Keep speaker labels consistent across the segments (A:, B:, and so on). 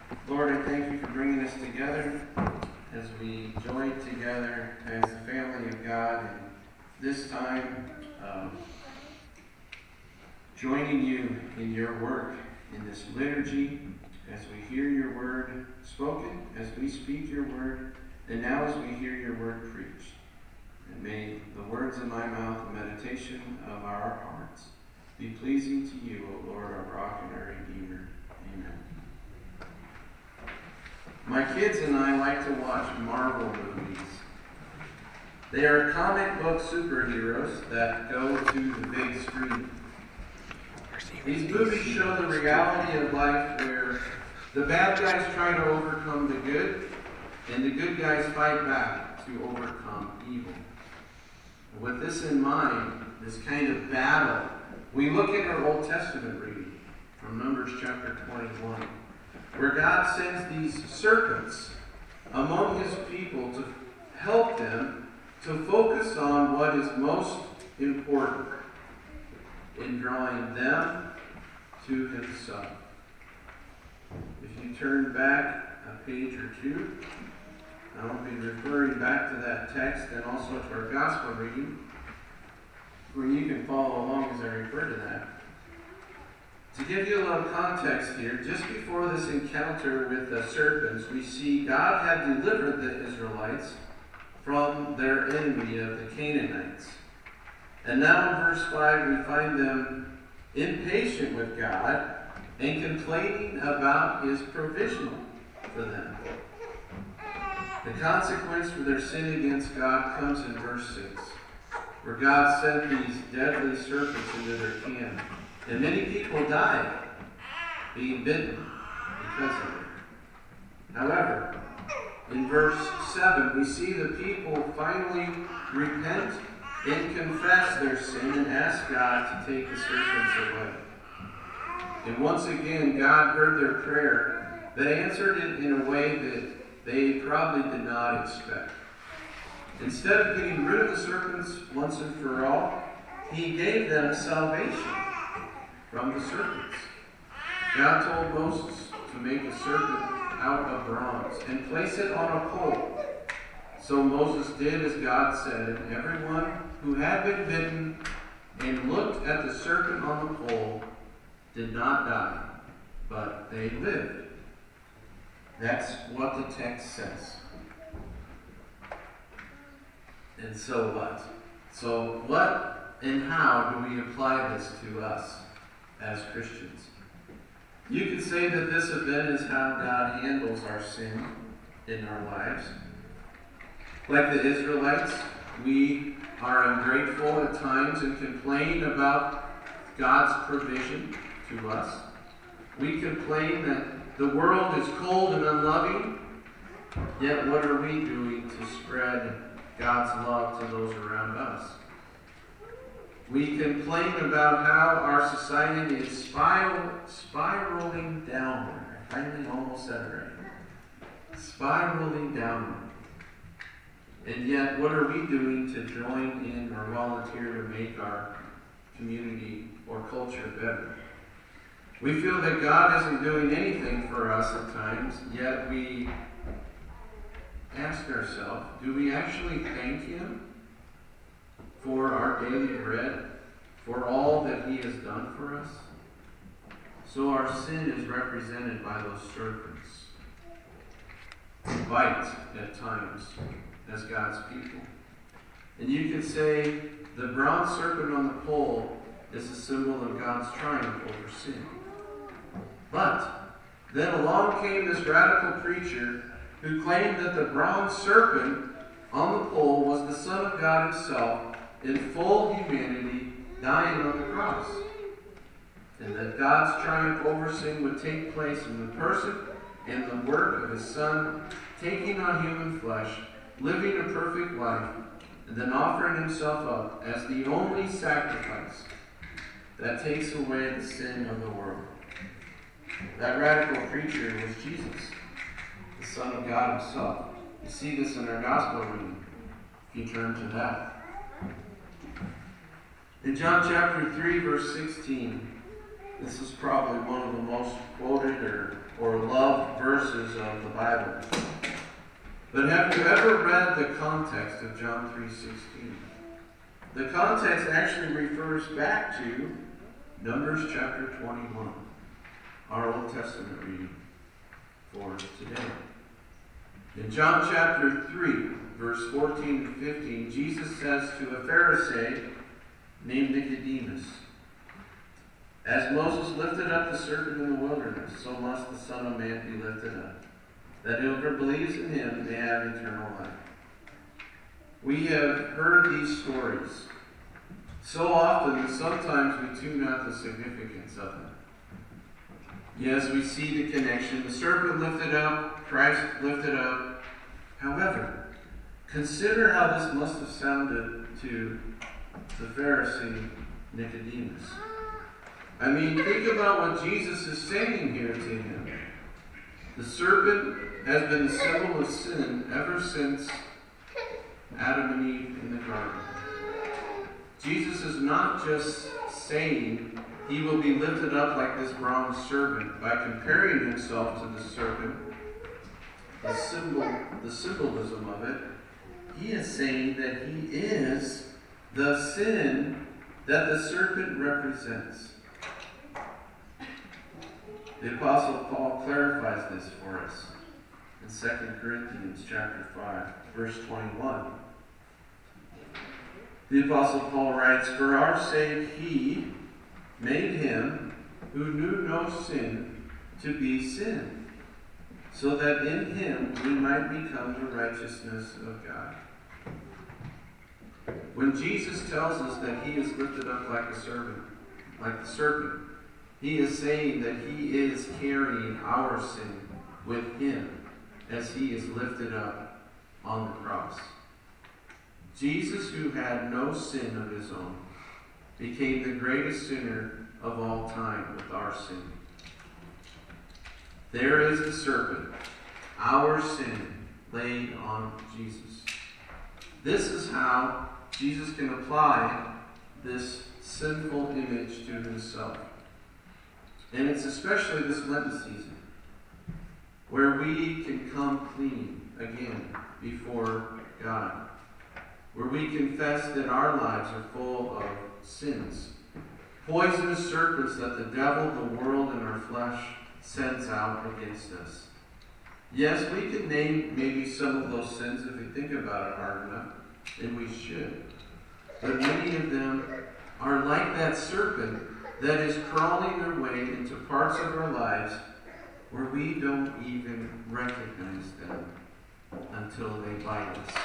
A: Lord, I thank you for bringing us together as we join together as the family of God. And this time, joining you in your work in this liturgy, as we hear your word spoken, as we speak your word, and now as we hear your word preached. And may the words of my mouth and meditation of our hearts be pleasing to you, O Lord, our rock and our redeemer. Amen. My kids and I like to watch Marvel movies. They are comic book superheroes that go to the big screen. These movies show the reality of life where the bad guys try to overcome the good, and the good guys fight back to overcome evil. With this in mind, this kind of battle, we look at our Old Testament reading from Numbers chapter 21, where God sends these serpents among his people to help them to focus on what is most important in drawing them to himself. If you turn back a page or two, I'll be referring back to that text and also to our gospel reading, where you can follow along as I refer to that. To give you a little context here, just before this encounter with the serpents, we see God had delivered the Israelites from their enemy of the Canaanites. And now in verse 5, we find them impatient with God and complaining about his provision for them. The consequence for their sin against God comes in verse 6, where God sent these deadly serpents into their camp. And many people died being bitten because of it. However, in verse 7, we see the people finally repent and confess their sin and ask God to take the serpents away. And once again, God heard their prayer, but answered it in a way that they probably did not expect. Instead of getting rid of the serpents once and for all, he gave them salvation from the serpents. God told Moses to make a serpent out of bronze and place it on a pole. So Moses did as God said, and everyone who had been bitten and looked at the serpent on the pole did not die, but they lived. That's what the text says. And so what? So what and how do we apply this to us as Christians? You could say that this event is how God handles our sin in our lives. Like the Israelites, we are ungrateful at times and complain about God's provision to us. We complain that the world is cold and unloving, yet what are we doing to spread God's love to those around us? We complain about how our society is spiraling downward. I finally almost said it right. Spiraling downward. And yet, what are we doing to join in or volunteer to make our community or culture better? We feel that God isn't doing anything for us at times, yet we ask ourselves, do we actually thank him for our daily bread, for all that he has done for us? So our sin is represented by those serpents, who bite at times as God's people. And you could say the bronze serpent on the pole is a symbol of God's triumph over sin. But then along came this radical preacher who claimed that the bronze serpent on the pole was the Son of God himself in full humanity dying on the cross. And that God's triumph over sin would take place in the person and the work of his Son taking on human flesh, living a perfect life, and then offering himself up as the only sacrifice that takes away the sin of the world. That radical preacher was Jesus, the Son of God himself. You see this in our gospel reading, if you turn to that. In John chapter 3, verse 16, this is probably one of the most quoted or loved verses verses of the Bible. But have you ever read the context of John 3:16? The context actually refers back to Numbers chapter 21, our Old Testament reading for today. In John chapter 3, verse 14 and 15, Jesus says to a Pharisee named Nicodemus, "As Moses lifted up the serpent in the wilderness, so must the Son of Man be lifted up, that whoever believes in him may have eternal life." We have heard these stories so often that sometimes we tune out the significance of them. Yes, we see the connection. The serpent lifted up, Christ lifted up. However, consider how this must have sounded to the Pharisee Nicodemus. I mean, think about what Jesus is saying here to him. The serpent has been the symbol of sin ever since Adam and Eve in the garden. Jesus is not just saying he will be lifted up like this bronze serpent by comparing himself to the serpent, the symbolism of it. He is saying that he is the sin that the serpent represents. The Apostle Paul clarifies this for us in 2 Corinthians chapter 5, verse 21. The Apostle Paul writes, "For our sake he made him who knew no sin to be sin, so that in him we might become the righteousness of God." When Jesus tells us that he is lifted up like the serpent, he is saying that he is carrying our sin with him as he is lifted up on the cross. Jesus, who had no sin of his own, became the greatest sinner of all time with our sin. There is the serpent, our sin, laid on Jesus. This is how Jesus can apply this sinful image to himself. And it's especially this Lenten season, where we can come clean again before God, where we confess that our lives are full of sins, poisonous serpents that the devil, the world, and our flesh sends out against us. Yes, we can name maybe some of those sins if we think about it hard enough, and we should. But many of them are like that serpent that is crawling their way into parts of our lives where we don't even recognize them until they bite us.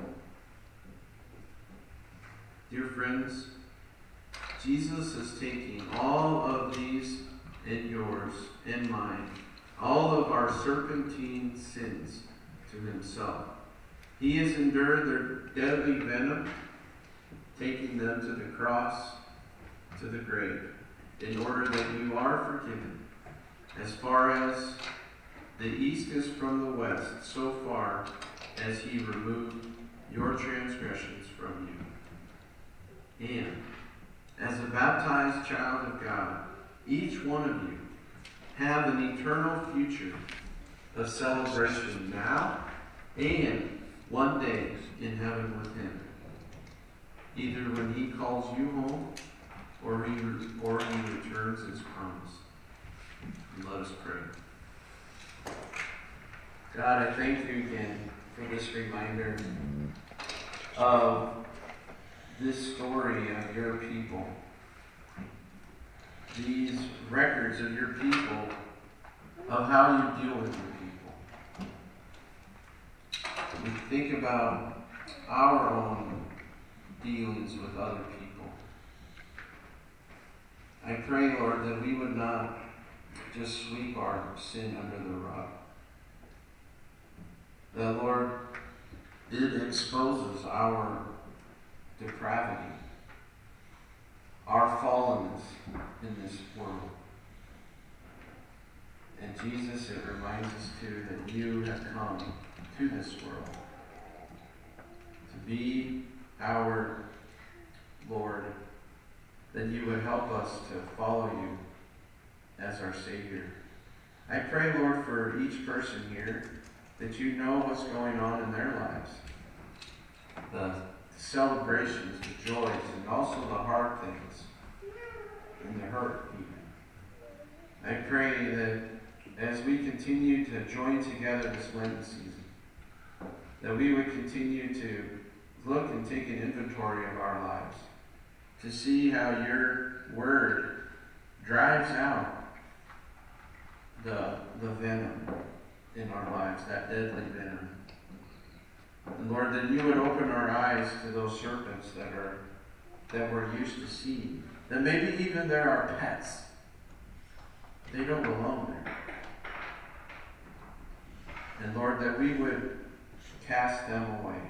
A: Dear friends, Jesus is taking all of these and yours and mine, all of our serpentine sins to himself. He has endured their deadly venom, taking them to the cross, to the grave, in order that you are forgiven. As far as the east is from the west, so far as he removed your transgressions from you. And as a baptized child of God, each one of you have an eternal future of celebration now and one day in heaven with him. Either when he calls you home or he returns his promise. And let us pray. God, I thank you again for this reminder of this story of your people. These records of your people, of how you deal with your people. We think about our own dealings with other people. I pray, Lord, that we would not just sweep our sin under the rug. That, Lord, it exposes our depravity, our fallenness in this world. And Jesus, it reminds us too that you have come to this world to be our Lord, that you would help us to follow you as our Savior. I pray, Lord, for each person here, that you know what's going on in their lives. The celebrations, the joys, and also the hard things, and the hurt even. I pray that as we continue to join together this Lenten season, that we would continue to look and take an inventory of our lives, to see how your word drives out the venom in our lives, that deadly venom. And Lord, that you would open our eyes to those serpents that we're used to seeing. That maybe even they're our pets. They don't belong there. And Lord, that we would cast them away.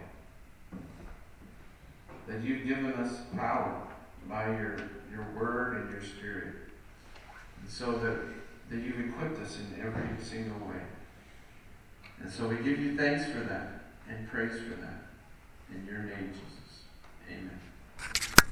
A: That you've given us power by your word and your spirit. And so that you've equipped us in every single way. And so we give you thanks for that and praise for that. In your name, Jesus.